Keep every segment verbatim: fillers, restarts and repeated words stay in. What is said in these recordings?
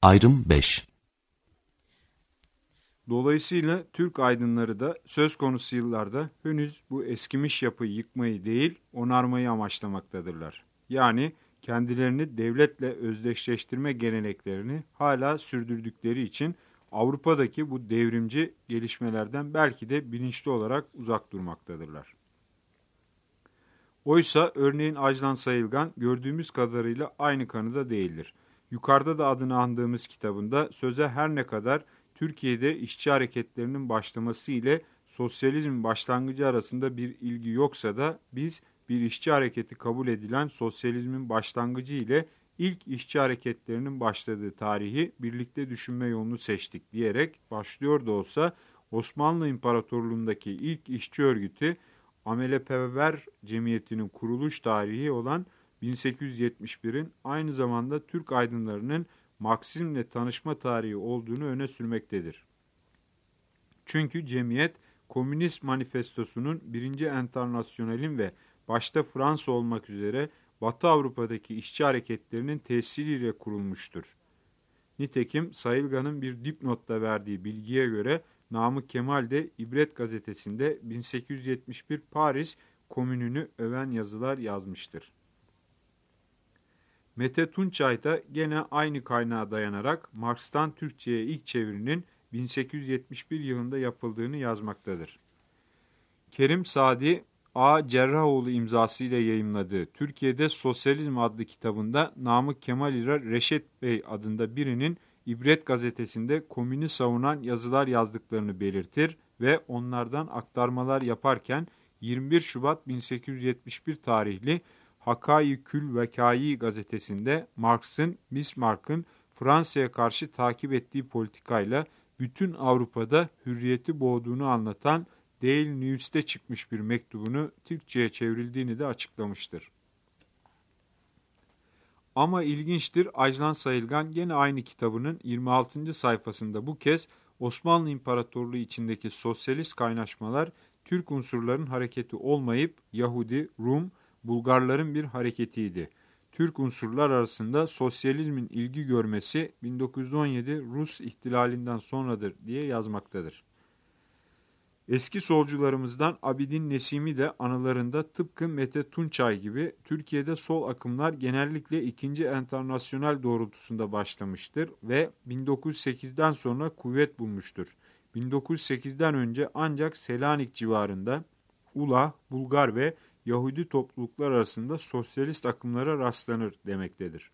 Ayrım beş. Dolayısıyla Türk aydınları da söz konusu yıllarda henüz bu eskimiş yapıyı yıkmayı değil, onarmayı amaçlamaktadırlar. Yani kendilerini devletle özdeşleştirme geleneklerini hala sürdürdükleri için Avrupa'daki bu devrimci gelişmelerden belki de bilinçli olarak uzak durmaktadırlar. Oysa örneğin Ajlan Sayılgan gördüğümüz kadarıyla aynı kanıda değildir. Yukarıda da adını andığımız kitabında söze her ne kadar Türkiye'de işçi hareketlerinin başlaması ile sosyalizmin başlangıcı arasında bir ilgi yoksa da biz bir işçi hareketi kabul edilen sosyalizmin başlangıcı ile ilk işçi hareketlerinin başladığı tarihi birlikte düşünme yolunu seçtik diyerek başlıyor da olsa Osmanlı İmparatorluğu'ndaki ilk işçi örgütü Ameleperver Cemiyeti'nin kuruluş tarihi olan bin sekiz yüz yetmiş birin aynı zamanda Türk aydınlarının Marksizmle tanışma tarihi olduğunu öne sürmektedir. Çünkü cemiyet, Komünist Manifestosu'nun birinci Enternasyonel'in ve başta Fransa olmak üzere Batı Avrupa'daki işçi hareketlerinin tesiriyle kurulmuştur. Nitekim Sayılgan'ın bir dipnotta verdiği bilgiye göre Namık Kemal de İbret gazetesinde bin sekiz yüz yetmiş bir Paris Komününü öven yazılar yazmıştır. Mete Tunçay da gene aynı kaynağa dayanarak Marx'tan Türkçe'ye ilk çevirinin bin sekiz yüz yetmiş bir yılında yapıldığını yazmaktadır. Kerim Sadi A. Cerrahoğlu imzasıyla yayımladığı Türkiye'de Sosyalizm adlı kitabında Namık Kemal ile Reşet Bey adında birinin İbret gazetesinde komünü savunan yazılar yazdıklarını belirtir ve onlardan aktarmalar yaparken yirmi bir Şubat bin sekiz yüz yetmiş bir tarihli Hakâi-Kül Vekâi gazetesinde Marx'ın, Bismarck'ın Fransa'ya karşı takip ettiği politikayla bütün Avrupa'da hürriyeti boğduğunu anlatan Daily News'te çıkmış bir mektubunu Türkçe'ye çevrildiğini de açıklamıştır. Ama ilginçtir, Ajlan Sayılgan gene aynı kitabının yirmi altıncı sayfasında bu kez Osmanlı İmparatorluğu içindeki sosyalist kaynaşmalar Türk unsurların hareketi olmayıp Yahudi, Rum, Bulgarların bir hareketiydi. Türk unsurlar arasında sosyalizmin ilgi görmesi bin dokuz yüz on yedi Rus ihtilalinden sonradır diye yazmaktadır. Eski solcularımızdan Abidin Nesimi de anılarında tıpkı Mete Tunçay gibi Türkiye'de sol akımlar genellikle ikinci Enternasyonel doğrultusunda başlamıştır ve bin dokuz yüz sekizden sonra kuvvet bulmuştur. bin dokuz yüz sekizden önce ancak Selanik civarında Ula, Bulgar ve Yahudi topluluklar arasında sosyalist akımlara rastlanır demektedir.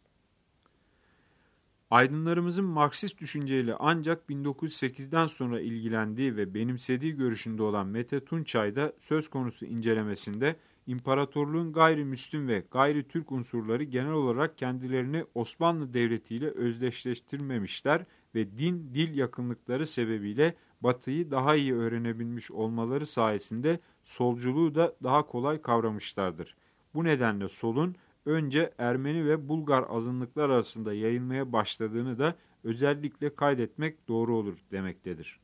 Aydınlarımızın Marksist düşünceyle ancak bin dokuz yüz sekizden sonra ilgilendiği ve benimsediği görüşünde olan Mete Tunçay da söz konusu incelemesinde imparatorluğun gayrimüslim ve gayri Türk unsurları genel olarak kendilerini Osmanlı Devleti ile özdeşleştirmemişler ve din, dil yakınlıkları sebebiyle Batı'yı daha iyi öğrenebilmiş olmaları sayesinde solculuğu da daha kolay kavramışlardır. Bu nedenle solun önce Ermeni ve Bulgar azınlıklar arasında yayılmaya başladığını da özellikle kaydetmek doğru olur demektedir.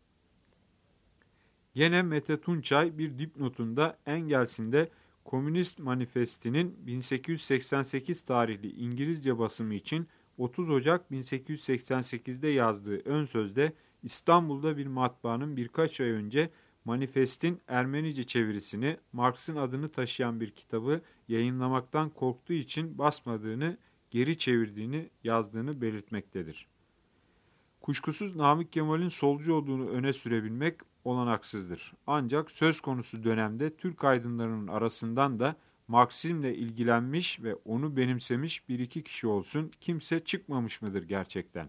Yine Mete Tunçay bir dipnotunda Engels'in Komünist Manifesti'nin bin sekiz yüz seksen sekiz tarihli İngilizce basımı için otuz Ocak bin sekiz yüz seksen sekizde yazdığı ön sözde İstanbul'da bir matbaanın birkaç ay önce Manifest'in Ermenice çevirisini, Marx'ın adını taşıyan bir kitabı yayınlamaktan korktuğu için basmadığını, geri çevirdiğini yazdığını belirtmektedir. Kuşkusuz Namık Kemal'in solcu olduğunu öne sürebilmek olanaksızdır. Ancak söz konusu dönemde Türk aydınlarının arasından da Marksizmle ilgilenmiş ve onu benimsemiş bir iki kişi olsun kimse çıkmamış mıdır gerçekten?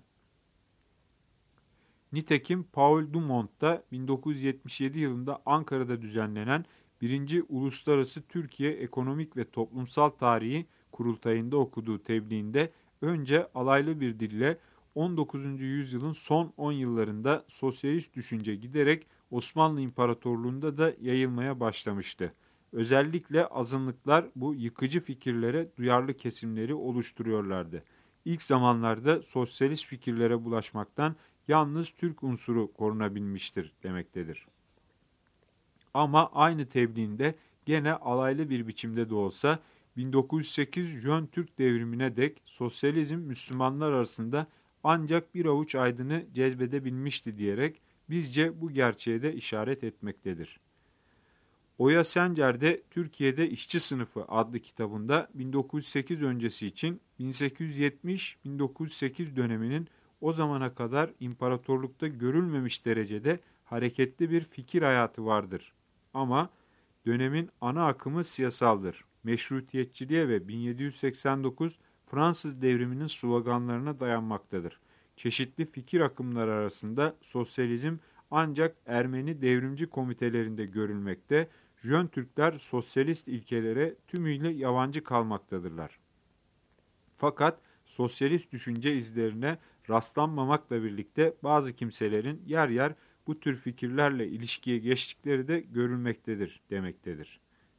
Nitekim Paul Dumont da bin dokuz yüz yetmiş yedi yılında Ankara'da düzenlenen birinci. Uluslararası Türkiye Ekonomik ve Toplumsal Tarihi Kurultayı'nda okuduğu tebliğinde önce alaylı bir dille on dokuzuncu yüzyılın son on yıllarında sosyalist düşünce giderek Osmanlı İmparatorluğu'nda da yayılmaya başlamıştı. Özellikle azınlıklar bu yıkıcı fikirlere duyarlı kesimleri oluşturuyorlardı. İlk zamanlarda sosyalist fikirlere bulaşmaktan yalnız Türk unsuru korunabilmiştir demektedir. Ama aynı tebliğinde gene alaylı bir biçimde de olsa bin dokuz yüz sekiz Jön Türk devrimine dek sosyalizm Müslümanlar arasında ancak bir avuç aydını cezbedebilmişti diyerek bizce bu gerçeğe de işaret etmektedir. Oya Sencer de Türkiye'de İşçi Sınıfı adlı kitabında bin dokuz yüz sekiz öncesi için bin sekiz yüz yetmiş bin dokuz yüz sekiz döneminin o zamana kadar imparatorlukta görülmemiş derecede hareketli bir fikir hayatı vardır. Ama dönemin ana akımı siyasaldır. Meşrutiyetçiliğe ve bin yedi yüz seksen dokuz Fransız devriminin sloganlarına dayanmaktadır. Çeşitli fikir akımları arasında sosyalizm ancak Ermeni devrimci komitelerinde görülmekte, Jön Türkler sosyalist ilkelere tümüyle yabancı kalmaktadırlar. Fakat sosyalist düşünce izlerine rastlanmamakla birlikte bazı kimselerin yer yer bu tür fikirlerle ilişkiye geçtikleri de görülmektedir demektedir.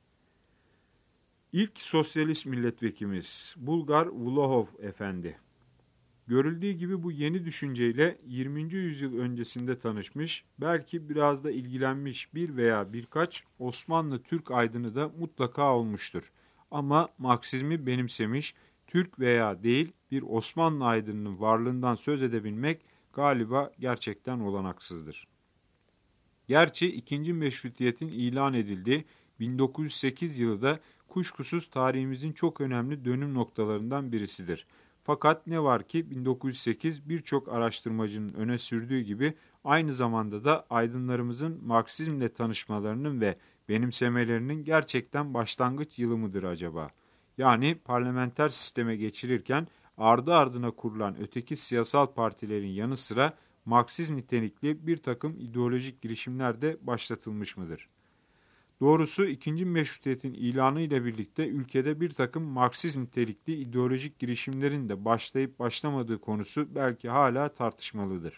İlk sosyalist milletvekilimiz Bulgar Vlohov Efendi. Görüldüğü gibi bu yeni düşünceyle yirminci yüzyıl öncesinde tanışmış, belki biraz da ilgilenmiş bir veya birkaç Osmanlı Türk aydını da mutlaka olmuştur. Ama Marksizmi benimsemiş, Türk veya değil bir Osmanlı aydınının varlığından söz edebilmek galiba gerçekten olanaksızdır. Gerçi ikinci meşrutiyetin ilan edildiği bin dokuz yüz sekiz yılı da kuşkusuz tarihimizin çok önemli dönüm noktalarından birisidir. Fakat ne var ki bin dokuz yüz sekiz birçok araştırmacının öne sürdüğü gibi aynı zamanda da aydınlarımızın Marksizmle tanışmalarının ve benimsemelerinin gerçekten başlangıç yılı mıdır acaba? Yani parlamenter sisteme geçilirken ardı ardına kurulan öteki siyasal partilerin yanı sıra Marksiz nitelikli bir takım ideolojik girişimler de başlatılmış mıdır? Doğrusu ikinci meşrutiyetin ilanı ile birlikte ülkede bir takım Marksiz nitelikli ideolojik girişimlerin de başlayıp başlamadığı konusu belki hala tartışmalıdır.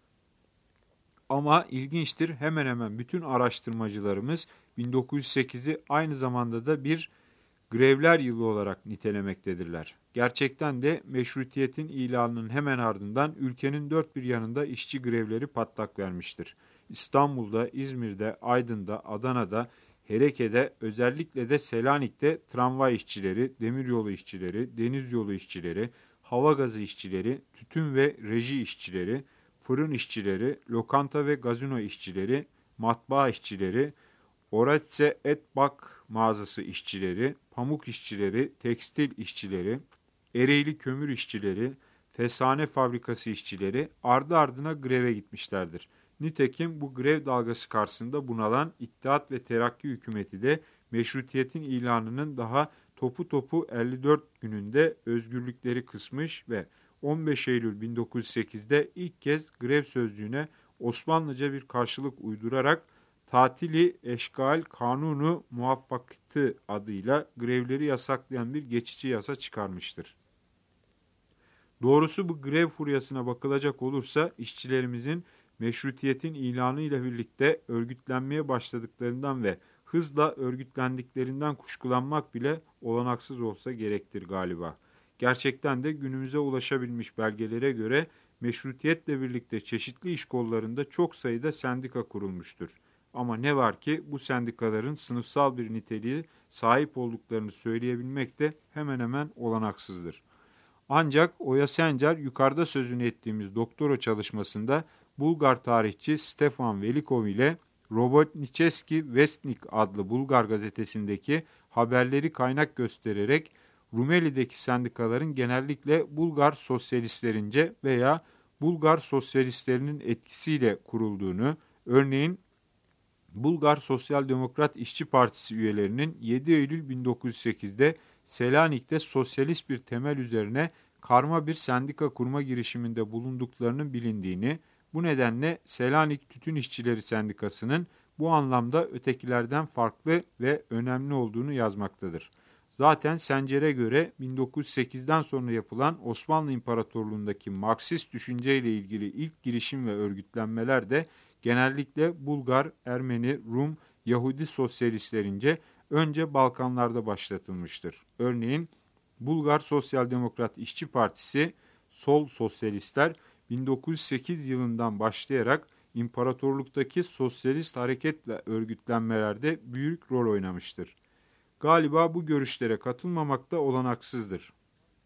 Ama ilginçtir, hemen hemen bütün araştırmacılarımız bin dokuz yüz sekizi aynı zamanda da bir grevler yılı olarak nitelemektedirler. Gerçekten de meşrutiyetin ilanının hemen ardından ülkenin dört bir yanında işçi grevleri patlak vermiştir. İstanbul'da, İzmir'de, Aydın'da, Adana'da, Hereke'de, özellikle de Selanik'te tramvay işçileri, demiryolu işçileri, deniz yolu işçileri, hava gazı işçileri, tütün ve reji işçileri, fırın işçileri, lokanta ve gazino işçileri, matbaa işçileri, Oretze Etbak mağazası işçileri, pamuk işçileri, tekstil işçileri, Ereğli kömür işçileri, fesane fabrikası işçileri ardı ardına greve gitmişlerdir. Nitekim bu grev dalgası karşısında bunalan İttihat ve Terakki hükümeti de meşrutiyetin ilanının daha topu topu elli dört gününde özgürlükleri kısmış ve on beş Eylül bin dokuz yüz sekizde ilk kez grev sözcüğüne Osmanlıca bir karşılık uydurarak Tatili Eşgal Kanunu Muvaffakatı adıyla grevleri yasaklayan bir geçici yasa çıkarmıştır. Doğrusu bu grev furyasına bakılacak olursa işçilerimizin meşrutiyetin ilanı ile birlikte örgütlenmeye başladıklarından ve hızla örgütlendiklerinden kuşkulanmak bile olanaksız olsa gerektir galiba. Gerçekten de günümüze ulaşabilmiş belgelere göre meşrutiyetle birlikte çeşitli iş kollarında çok sayıda sendika kurulmuştur. Ama ne var ki bu sendikaların sınıfsal bir niteliğe sahip olduklarını söyleyebilmek de hemen hemen olanaksızdır. Ancak Oya Sencer yukarıda sözünü ettiğimiz doktora çalışmasında Bulgar tarihçi Stefan Velikov ile Robotniceski Vestnik adlı Bulgar gazetesindeki haberleri kaynak göstererek Rumeli'deki sendikaların genellikle Bulgar sosyalistlerince veya Bulgar sosyalistlerinin etkisiyle kurulduğunu, örneğin Bulgar Sosyal Demokrat İşçi Partisi üyelerinin yedi Eylül bin dokuz yüz sekizde Selanik'te sosyalist bir temel üzerine karma bir sendika kurma girişiminde bulunduklarının bilindiğini, bu nedenle Selanik Tütün İşçileri Sendikası'nın bu anlamda ötekilerden farklı ve önemli olduğunu yazmaktadır. Zaten Sencer'e göre bin dokuz yüz sekizden sonra yapılan Osmanlı İmparatorluğu'ndaki Marksist düşünceyle ilgili ilk girişim ve örgütlenmeler de genellikle Bulgar, Ermeni, Rum, Yahudi sosyalistlerince önce Balkanlarda başlatılmıştır. Örneğin Bulgar Sosyal Demokrat İşçi Partisi, Sol Sosyalistler bin dokuz yüz sekiz yılından başlayarak imparatorluktaki sosyalist hareket ve örgütlenmelerde büyük rol oynamıştır. Galiba bu görüşlere katılmamak da olanaksızdır.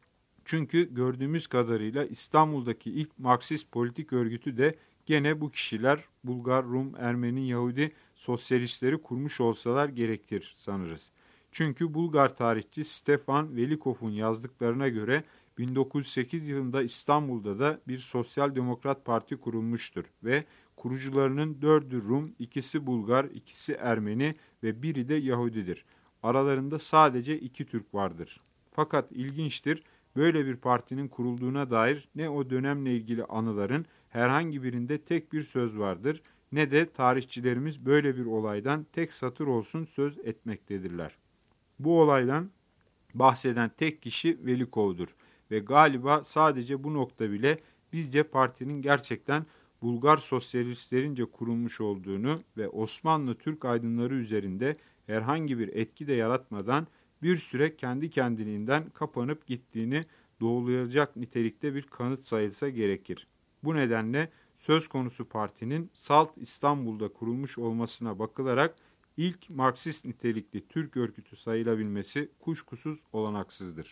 Çünkü gördüğümüz kadarıyla İstanbul'daki ilk Marksist politik örgütü de gene bu kişiler Bulgar, Rum, Ermeni, Yahudi sosyalistleri kurmuş olsalar gerektir sanırız. Çünkü Bulgar tarihçi Stefan Velikov'un yazdıklarına göre bin dokuz yüz sekiz yılında İstanbul'da da bir sosyal demokrat parti kurulmuştur ve kurucularının dördü Rum, ikisi Bulgar, ikisi Ermeni ve biri de Yahudidir. Aralarında sadece iki Türk vardır. Fakat ilginçtir, böyle bir partinin kurulduğuna dair ne o dönemle ilgili anıların herhangi birinde tek bir söz vardır, ne de tarihçilerimiz böyle bir olaydan tek satır olsun söz etmektedirler. Bu olaydan bahseden tek kişi Velikov'dur ve galiba sadece bu nokta bile bizce partinin gerçekten Bulgar sosyalistlerince kurulmuş olduğunu ve Osmanlı Türk aydınları üzerinde herhangi bir etki de yaratmadan bir süre kendi kendiliğinden kapanıp gittiğini doğrulayacak nitelikte bir kanıt sayılsa gerekir. Bu nedenle söz konusu partinin Salt İstanbul'da kurulmuş olmasına bakılarak ilk Marksist nitelikli Türk örgütü sayılabilmesi kuşkusuz olanaksızdır.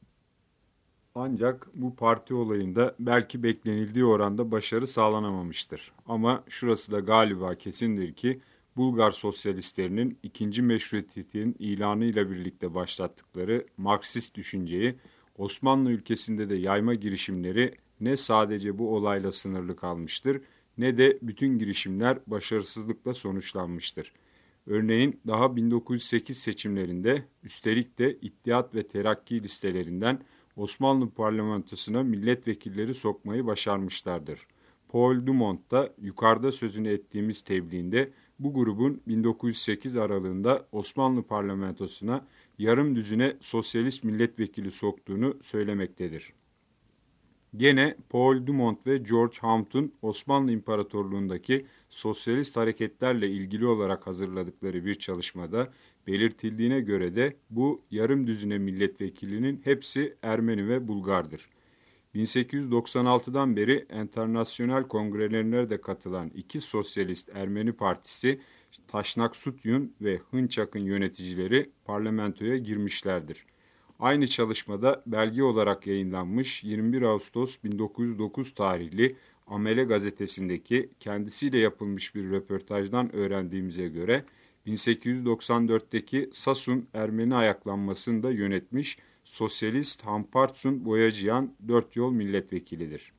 Ancak bu parti olayında belki beklenildiği oranda başarı sağlanamamıştır. Ama şurası da galiba kesindir ki Bulgar sosyalistlerinin ikinci meşrutiyetin ilanıyla birlikte başlattıkları Marksist düşünceyi Osmanlı ülkesinde de yayma girişimleri ne sadece bu olayla sınırlı kalmıştır ne de bütün girişimler başarısızlıkla sonuçlanmıştır. Örneğin daha bin dokuz yüz sekiz seçimlerinde üstelik de İttihat ve Terakki listelerinden Osmanlı parlamentosuna milletvekilleri sokmayı başarmışlardır. Paul Dumont da yukarıda sözünü ettiğimiz tebliğinde bu grubun bin dokuz yüz sekiz aralığında Osmanlı parlamentosuna yarım düzine sosyalist milletvekili soktuğunu söylemektedir. Gene Paul Dumont ve George Hampton Osmanlı İmparatorluğundaki sosyalist hareketlerle ilgili olarak hazırladıkları bir çalışmada belirtildiğine göre de bu yarım düzine milletvekilinin hepsi Ermeni ve Bulgardır. bin sekiz yüz doksan altıdan beri enternasyonel kongrelerine de katılan iki sosyalist Ermeni partisi Taşnak Sutyun ve Hınçak'ın yöneticileri parlamentoya girmişlerdir. Aynı çalışmada belge olarak yayınlanmış yirmi bir Ağustos bin dokuz yüz dokuz tarihli Amele gazetesindeki kendisiyle yapılmış bir röportajdan öğrendiğimize göre bin sekiz yüz doksan dörtteki Sasun Ermeni ayaklanmasını da yönetmiş sosyalist Hampartsun Boyacıyan dört yol milletvekilidir.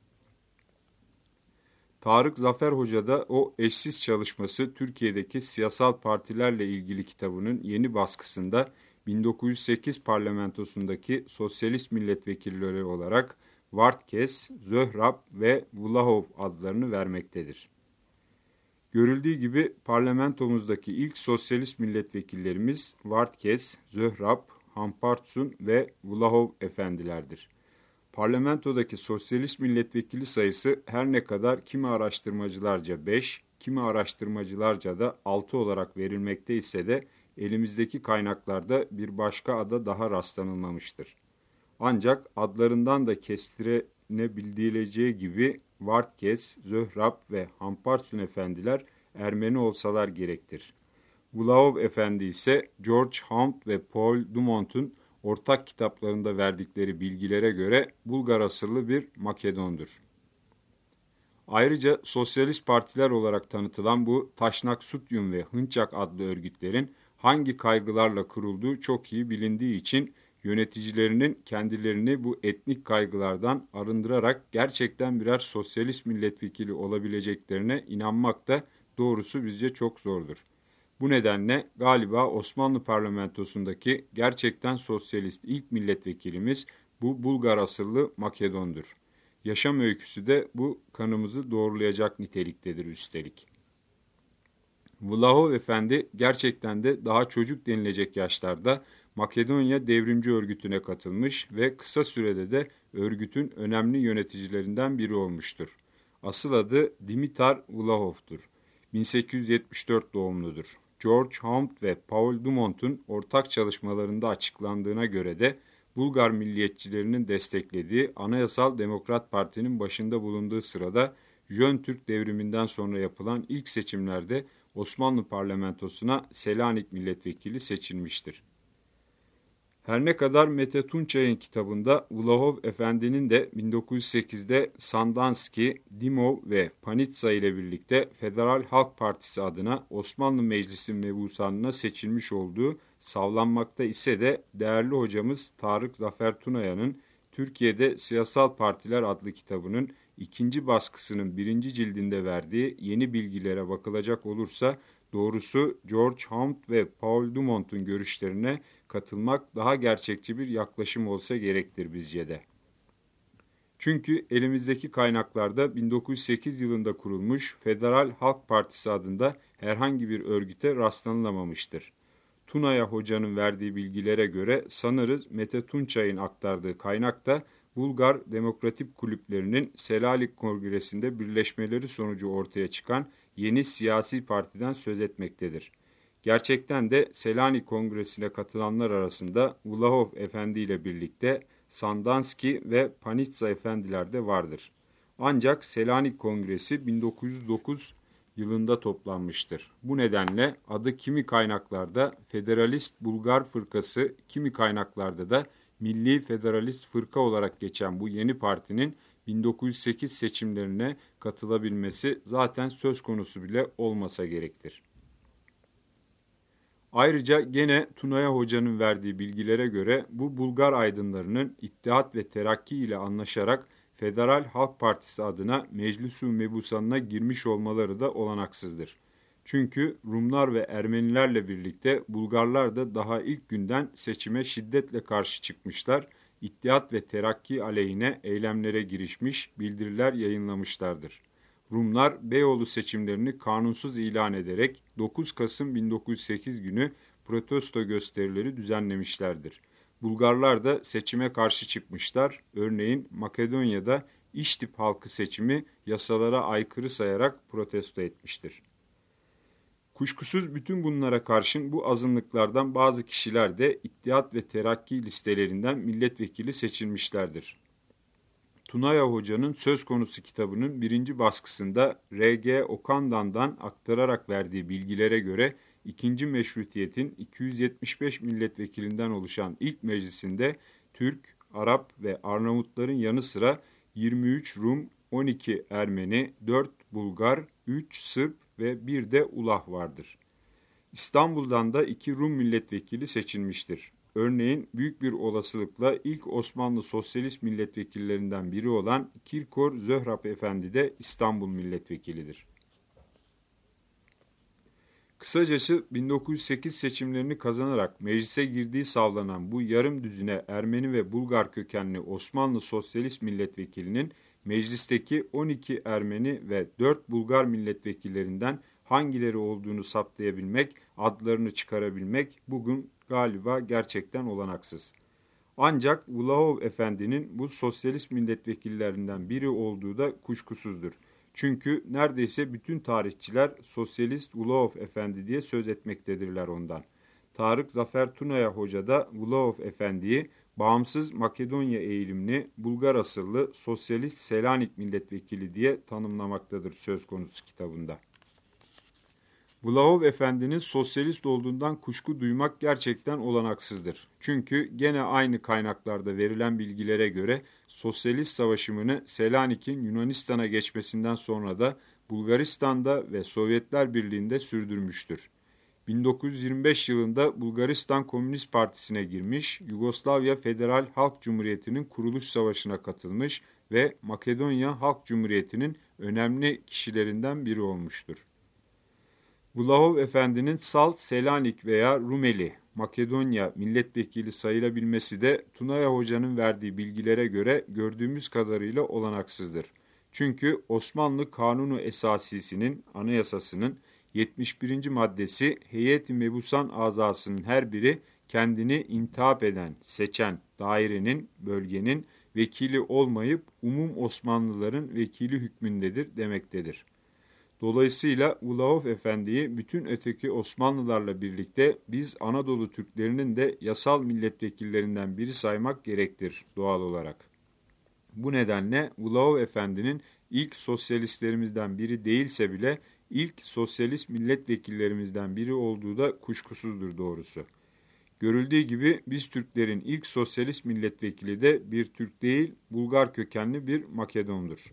Tarık Zafer Hoca da o eşsiz çalışması Türkiye'deki siyasal partilerle ilgili kitabının yeni baskısında bin dokuz yüz sekiz parlamentosundaki sosyalist milletvekilleri olarak Vartkes, Zöhrab ve Vlahov adlarını vermektedir. Görüldüğü gibi parlamentomuzdaki ilk sosyalist milletvekillerimiz Vartkes, Zöhrab, Hampartsun ve Vlahov efendilerdir. Parlamentodaki sosyalist milletvekili sayısı her ne kadar kimi araştırmacılarca beş, kimi araştırmacılarca da altı olarak verilmekte ise de elimizdeki kaynaklarda bir başka ada daha rastlanılmamıştır. Ancak adlarından da kestirebildiği gibi Vartkes, Zöhrab ve Hampartsun efendiler Ermeni olsalar gerektir. Vlahov efendi ise George Hunt ve Paul Dumont'un ortak kitaplarında verdikleri bilgilere göre Bulgar asıllı bir Makedondur. Ayrıca sosyalist partiler olarak tanıtılan bu Taşnak Sutyun ve Hınçak adlı örgütlerin hangi kaygılarla kurulduğu çok iyi bilindiği için yöneticilerinin kendilerini bu etnik kaygılardan arındırarak gerçekten birer sosyalist milletvekili olabileceklerine inanmak da doğrusu bizce çok zordur. Bu nedenle galiba Osmanlı parlamentosundaki gerçekten sosyalist ilk milletvekilimiz bu Bulgar asıllı Makedon'dur. Yaşam öyküsü de bu kanımızı doğrulayacak niteliktedir üstelik. Vlahov Efendi gerçekten de daha çocuk denilecek yaşlarda Makedonya Devrimci Örgütü'ne katılmış ve kısa sürede de örgütün önemli yöneticilerinden biri olmuştur. Asıl adı Dimitar Vlahov'tur. bin sekiz yüz yetmiş dört doğumludur. George Hunt ve Paul Dumont'un ortak çalışmalarında açıklandığına göre de Bulgar milliyetçilerinin desteklediği Anayasal Demokrat Parti'nin başında bulunduğu sırada Jön Türk devriminden sonra yapılan ilk seçimlerde Osmanlı parlamentosuna Selanik milletvekili seçilmiştir. Her ne kadar Mete Tunçay'ın kitabında Vlahov Efendi'nin de bin dokuz yüz sekizde Sandanski, Dimov ve Panitsa ile birlikte Federal Halk Partisi adına Osmanlı Meclisi mebusanlığına seçilmiş olduğu savlanmakta ise de değerli hocamız Tarık Zafer Tunaya'nın Türkiye'de Siyasal Partiler adlı kitabının ikinci baskısının birinci cildinde verdiği yeni bilgilere bakılacak olursa doğrusu George Hunt ve Paul Dumont'un görüşlerine katılmak daha gerçekçi bir yaklaşım olsa gerektir bizce de. Çünkü elimizdeki kaynaklarda bin dokuz yüz sekiz yılında kurulmuş Federal Halk Partisi adında herhangi bir örgüte rastlanılamamıştır. Tunaya Hoca'nın verdiği bilgilere göre sanırız Mete Tunçay'ın aktardığı kaynakta Bulgar Demokratik Kulüplerinin Selanik Kongresi'nde birleşmeleri sonucu ortaya çıkan yeni siyasi partiden söz etmektedir. Gerçekten de Selanik Kongresi'ne katılanlar arasında Vlahov Efendi ile birlikte Sandanski ve Panitsa Efendiler de vardır. Ancak Selanik Kongresi bin dokuz yüz dokuz yılında toplanmıştır. Bu nedenle adı kimi kaynaklarda Federalist Bulgar Fırkası, kimi kaynaklarda da Milli Federalist Fırka olarak geçen bu yeni partinin bin dokuz yüz sekiz seçimlerine katılabilmesi zaten söz konusu bile olmasa gerektir. Ayrıca gene Tunaya Hoca'nın verdiği bilgilere göre bu Bulgar aydınlarının İttihat ve Terakki ile anlaşarak Federal Halk Partisi adına Meclis-i Mebusan'ına girmiş olmaları da olanaksızdır. Çünkü Rumlar ve Ermenilerle birlikte Bulgarlar da daha ilk günden seçime şiddetle karşı çıkmışlar, İttihat ve Terakki aleyhine eylemlere girişmiş, bildiriler yayınlamışlardır. Rumlar Beyoğlu seçimlerini kanunsuz ilan ederek dokuz Kasım bin dokuz yüz sekiz günü protesto gösterileri düzenlemişlerdir. Bulgarlar da seçime karşı çıkmışlar. Örneğin Makedonya'da İştip halkı seçimi yasalara aykırı sayarak protesto etmiştir. Kuşkusuz bütün bunlara karşın bu azınlıklardan bazı kişiler de İttihat ve Terakki listelerinden milletvekili seçilmişlerdir. Tunaya Hoca'nın söz konusu kitabının birinci baskısında R G Okandan'dan aktararak verdiği bilgilere göre ikinci Meşrutiyet'in iki yüz yetmiş beş milletvekilinden oluşan ilk meclisinde Türk, Arap ve Arnavutların yanı sıra yirmi üç Rum, on iki Ermeni, dört Bulgar, üç Sırp ve bir de Ulah vardır. İstanbul'dan da iki Rum milletvekili seçilmiştir. Örneğin büyük bir olasılıkla ilk Osmanlı sosyalist milletvekillerinden biri olan Kirkor Zöhrab Efendi de İstanbul milletvekilidir. Kısacası bin dokuz yüz sekiz seçimlerini kazanarak meclise girdiği savlanan bu yarım düzine Ermeni ve Bulgar kökenli Osmanlı sosyalist milletvekilinin meclisteki on iki Ermeni ve dört Bulgar milletvekillerinden hangileri olduğunu saptayabilmek, adlarını çıkarabilmek bugün galiba gerçekten olanaksız. Ancak Vlahov Efendi'nin bu sosyalist milletvekillerinden biri olduğu da kuşkusuzdur. Çünkü neredeyse bütün tarihçiler Sosyalist Vlahov Efendi diye söz etmektedirler ondan. Tarık Zafer Tunaya Hoca da Vlahov Efendi'yi bağımsız Makedonya eğilimli Bulgar asıllı Sosyalist Selanik milletvekili diye tanımlamaktadır söz konusu kitabında. Vlahov Efendi'nin sosyalist olduğundan kuşku duymak gerçekten olanaksızdır. Çünkü gene aynı kaynaklarda verilen bilgilere göre sosyalist savaşımını Selanik'in Yunanistan'a geçmesinden sonra da Bulgaristan'da ve Sovyetler Birliği'nde sürdürmüştür. bin dokuz yüz yirmi beş yılında Bulgaristan Komünist Partisi'ne girmiş, Yugoslavya Federal Halk Cumhuriyeti'nin kuruluş savaşına katılmış ve Makedonya Halk Cumhuriyeti'nin önemli kişilerinden biri olmuştur. Vlahov Efendi'nin Salt, Selanik veya Rumeli, Makedonya milletvekili sayılabilmesi de Tunaya Hoca'nın verdiği bilgilere göre gördüğümüz kadarıyla olanaksızdır. Çünkü Osmanlı Kanunu Esasisi'nin, anayasasının yetmiş birinci maddesi Heyet-i Mebusan azasının her biri kendini intihap eden, seçen dairenin, bölgenin vekili olmayıp umum Osmanlıların vekili hükmündedir demektedir. Dolayısıyla Vlahov Efendi'yi bütün öteki Osmanlılarla birlikte biz Anadolu Türklerinin de yasal milletvekillerinden biri saymak gerektir doğal olarak. Bu nedenle Vlahov Efendi'nin ilk sosyalistlerimizden biri değilse bile ilk sosyalist milletvekillerimizden biri olduğu da kuşkusuzdur doğrusu. Görüldüğü gibi biz Türklerin ilk sosyalist milletvekili de bir Türk değil, Bulgar kökenli bir Makedondur.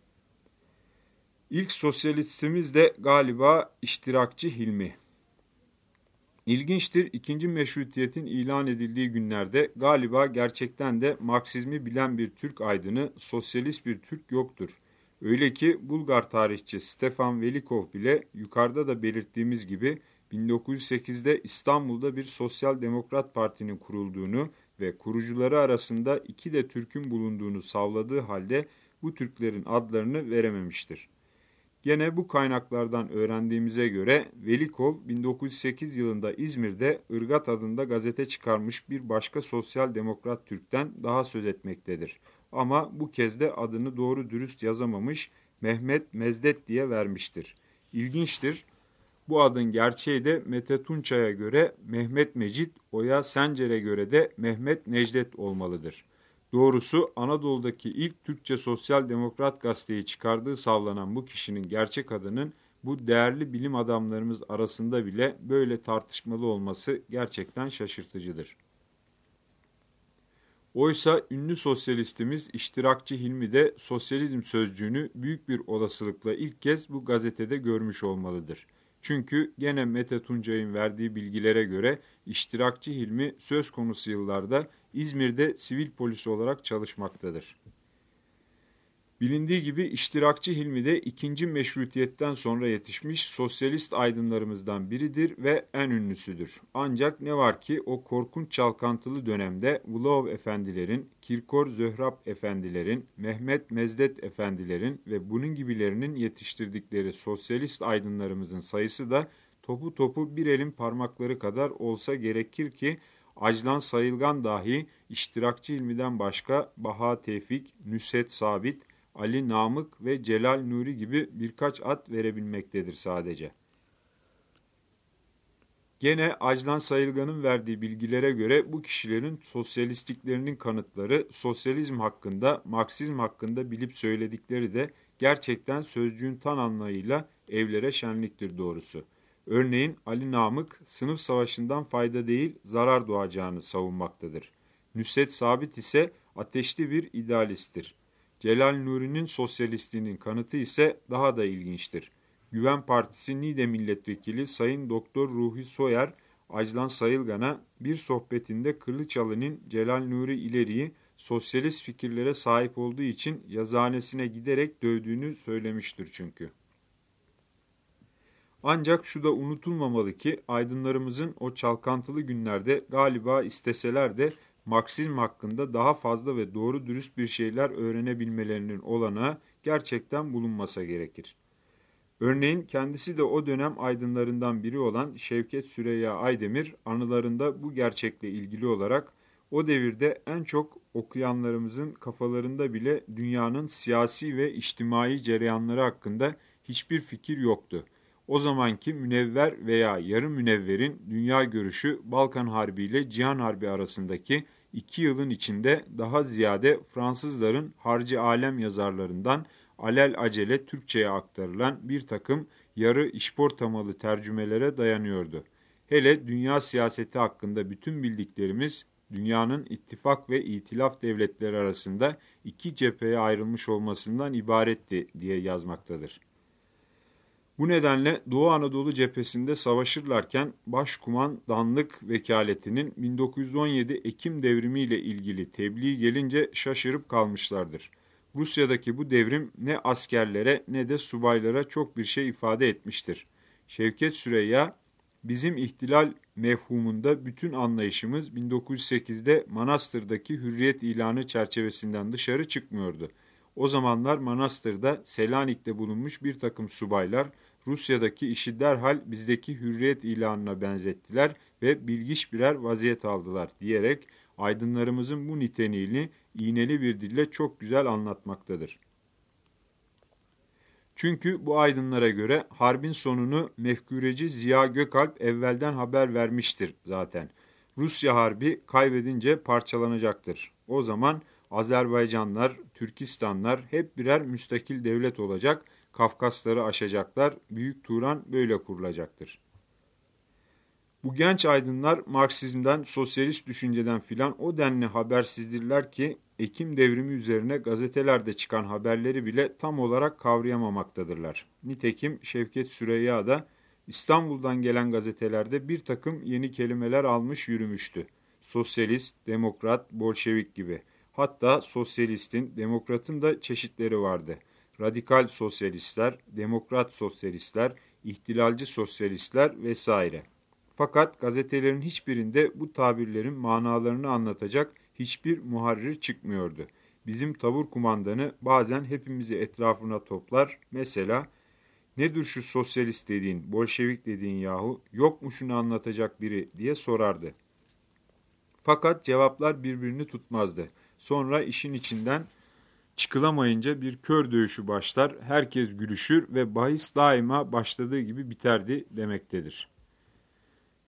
İlk sosyalistimiz de galiba iştirakçı Hilmi. İlginçtir, ikinci meşrutiyetin ilan edildiği günlerde galiba gerçekten de Marksizmi bilen bir Türk aydını, sosyalist bir Türk yoktur. Öyle ki Bulgar tarihçi Stefan Velikov bile yukarıda da belirttiğimiz gibi bin dokuz yüz sekizde İstanbul'da bir Sosyal Demokrat Parti'nin kurulduğunu ve kurucuları arasında iki de Türk'ün bulunduğunu savladığı halde bu Türklerin adlarını verememiştir. Gene bu kaynaklardan öğrendiğimize göre Velikov bin dokuz yüz sekiz yılında İzmir'de Irgat adında gazete çıkarmış bir başka sosyal demokrat Türk'ten daha söz etmektedir. Ama bu kez de adını doğru dürüst yazamamış, Mehmet Mezdet diye vermiştir. İlginçtir, bu adın gerçeği de Mete Tunçay'a göre Mehmet Mecit, Oya Sencer'e göre de Mehmet Necdet olmalıdır. Doğrusu Anadolu'daki ilk Türkçe Sosyal Demokrat gazeteyi çıkardığı savlanan bu kişinin gerçek adının bu değerli bilim adamlarımız arasında bile böyle tartışmalı olması gerçekten şaşırtıcıdır. Oysa ünlü sosyalistimiz iştirakçı Hilmi de sosyalizm sözcüğünü büyük bir olasılıkla ilk kez bu gazetede görmüş olmalıdır. Çünkü gene Mete Tuncay'ın verdiği bilgilere göre iştirakçı Hilmi söz konusu yıllarda İzmir'de sivil polis olarak çalışmaktadır. Bilindiği gibi iştirakçı Hilmi de ikinci meşrutiyetten sonra yetişmiş sosyalist aydınlarımızdan biridir ve en ünlüsüdür. Ancak ne var ki o korkunç çalkantılı dönemde Vlov efendilerin, Kirkor Zöhrab efendilerin, Mehmet Mezdet efendilerin ve bunun gibilerinin yetiştirdikleri sosyalist aydınlarımızın sayısı da topu topu bir elin parmakları kadar olsa gerekir ki Aclan Sayılgan dahi iştirakçı Hilmi'den başka Baha Tevfik, Nusret Sabit, Ali Namık ve Celal Nuri gibi birkaç ad verebilmektedir sadece. Gene Aclan Sayılgan'ın verdiği bilgilere göre bu kişilerin sosyalistliklerinin kanıtları sosyalizm hakkında, Marksizm hakkında bilip söyledikleri de gerçekten sözcüğün tam anlamıyla evlere şenliktir doğrusu. Örneğin Ali Namık sınıf savaşından fayda değil zarar doğacağını savunmaktadır. Nusret Sabit ise ateşli bir idealisttir. Celal Nuri'nin sosyalistliğinin kanıtı ise daha da ilginçtir. Güven Partisi Niğde Milletvekili Sayın Doktor Ruhi Soyer, Aclan Sayılgan'a bir sohbetinde Kılıçalı'nın Celal Nuri İleri'yi sosyalist fikirlere sahip olduğu için yazıhanesine giderek dövdüğünü söylemiştir çünkü. Ancak şu da unutulmamalı ki aydınlarımızın o çalkantılı günlerde galiba isteseler de Marksizm hakkında daha fazla ve doğru dürüst bir şeyler öğrenebilmelerinin olanağı gerçekten bulunmasa gerekir. Örneğin kendisi de o dönem aydınlarından biri olan Şevket Süreyya Aydemir anılarında bu gerçekle ilgili olarak o devirde en çok okuyanlarımızın kafalarında bile dünyanın siyasi ve içtimai cereyanları hakkında hiçbir fikir yoktu. O zamanki münevver veya yarı münevverin dünya görüşü Balkan Harbi ile Cihan Harbi arasındaki iki yılın içinde daha ziyade Fransızların harcı alem yazarlarından alel acele Türkçe'ye aktarılan bir takım yarı işportamalı tercümelere dayanıyordu. Hele dünya siyaseti hakkında bütün bildiklerimiz dünyanın ittifak ve itilaf devletleri arasında iki cepheye ayrılmış olmasından ibaretti diye yazmaktadır. Bu nedenle Doğu Anadolu cephesinde savaşırlarken Başkumandanlık Vekaletinin bin dokuz yüz on yedi Ekim devrimiyle ilgili tebliği gelince şaşırıp kalmışlardır. Rusya'daki bu devrim ne askerlere ne de subaylara çok bir şey ifade etmiştir. Şevket Süreyya, bizim ihtilal mefhumunda bütün anlayışımız bin dokuz yüz sekizde Manastır'daki hürriyet ilanı çerçevesinden dışarı çıkmıyordu. O zamanlar Manastır'da Selanik'te bulunmuş bir takım subaylar Rusya'daki işi derhal bizdeki hürriyet ilanına benzettiler ve bilgiç birer vaziyet aldılar diyerek aydınlarımızın bu niteliğini iğneli bir dille çok güzel anlatmaktadır. Çünkü bu aydınlara göre harbin sonunu mefkureci Ziya Gökalp evvelden haber vermiştir zaten. Rusya harbi kaybedince parçalanacaktır. O zaman Azerbaycanlar, Türkistanlar hep birer müstakil devlet olacak, Kafkasları aşacaklar, Büyük Turan böyle kurulacaktır. Bu genç aydınlar Marksizmden, sosyalist düşünceden filan o denli habersizdirler ki Ekim devrimi üzerine gazetelerde çıkan haberleri bile tam olarak kavrayamamaktadırlar. Nitekim Şevket Süreyya da İstanbul'dan gelen gazetelerde bir takım yeni kelimeler almış yürümüştü. Sosyalist, demokrat, bolşevik gibi. Hatta sosyalistin, demokratın da çeşitleri vardı. Radikal sosyalistler, demokrat sosyalistler, ihtilalci sosyalistler vesaire. Fakat gazetelerin hiçbirinde bu tabirlerin manalarını anlatacak hiçbir muharrir çıkmıyordu. Bizim tabur kumandanı bazen hepimizi etrafına toplar, mesela "Nedir şu sosyalist dediğin, bolşevik dediğin yahu, yok mu şunu anlatacak biri?" diye sorardı. Fakat cevaplar birbirini tutmazdı. Sonra işin içinden çıkılamayınca bir kör dövüşü başlar, herkes gülüşür ve bahis daima başladığı gibi biterdi demektedir.